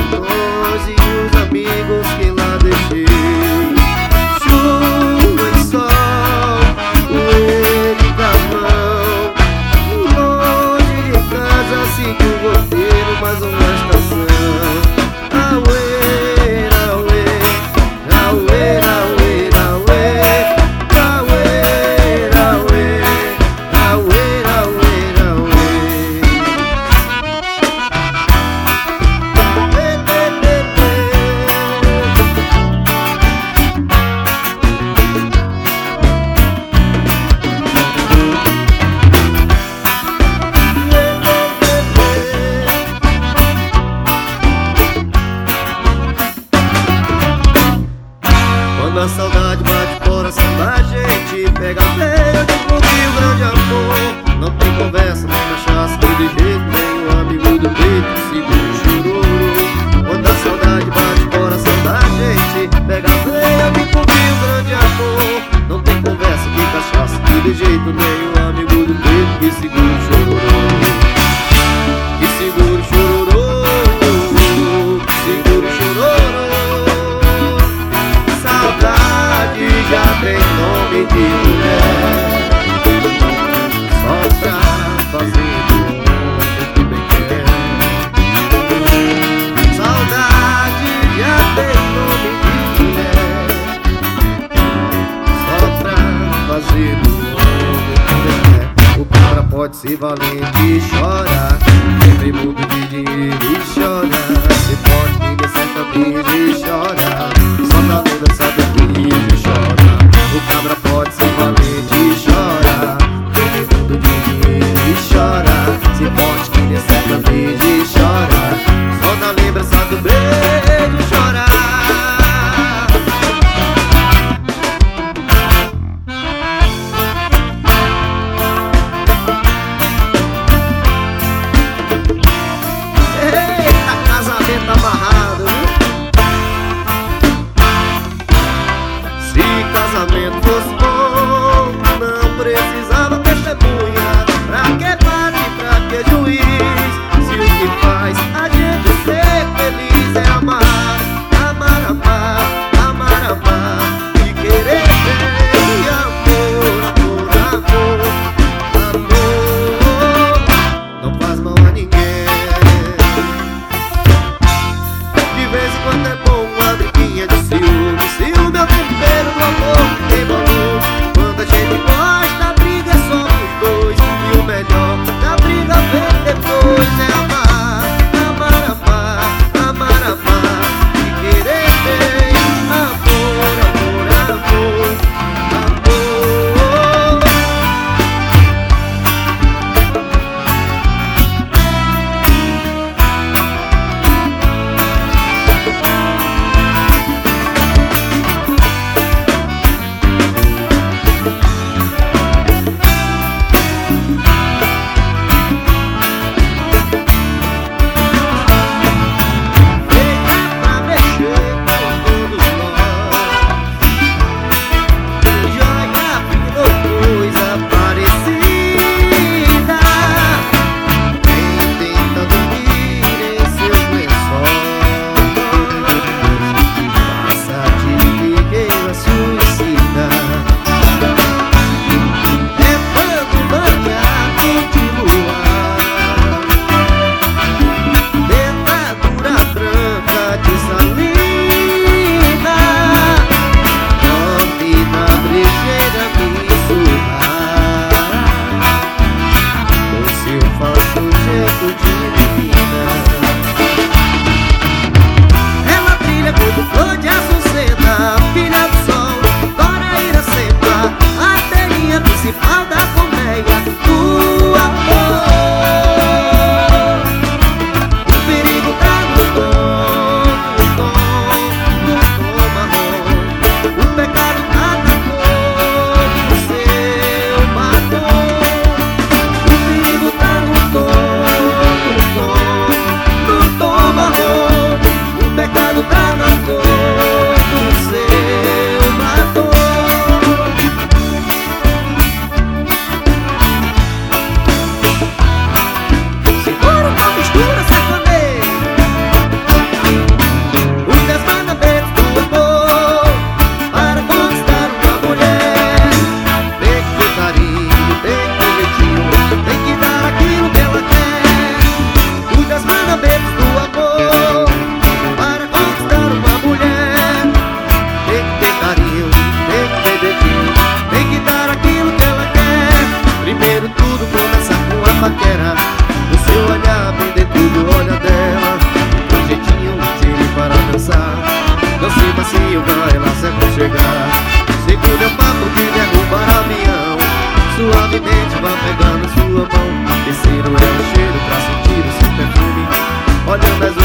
cartões e os amigos que lá deixei. Chuva e sol, poeira e carvão. Longe de casa segui o roteiro, mais uma estação. Auê, auê, auê, auê, auê, auê, auê, auê, auê, auê. Quando a saudade bate o coração da gente, pega a veia de cumprir o grande amor. Não tem conversa, nem cachaça, nem de jeito, nem o amigo do peito, segura o chororô. Quando a saudade bate o coração da gente, pega a veia de cumprir o grande amor. Não tem conversa, nem cachaça, nem de jeito, nem o amigo do peito, que segura o chororô. Que segura o chororô, que segura o chororô. Saudade já tem nome de mulher, só pra fazer do homem que bem quer. Saudade já tem nome de mulher, só pra fazer do homem que bem quer. O cabra pode ser valente e chorar, tem muito de dinheiro e chora. Se pode ninguém certa brisa e chora, só na lenda sabe brisa e chora. O cabra pode ser valente e chora, tem muito de dinheiro e chora. Se pode ninguém certa brisa e chora, só na lembrança do beijo chora. assim o vai lá se aconchegar. Segure o papo de derrubar avião, suavemente vá pegando sua mão. Terceiro é o cheiro pra sentir o seu perfume, olhando as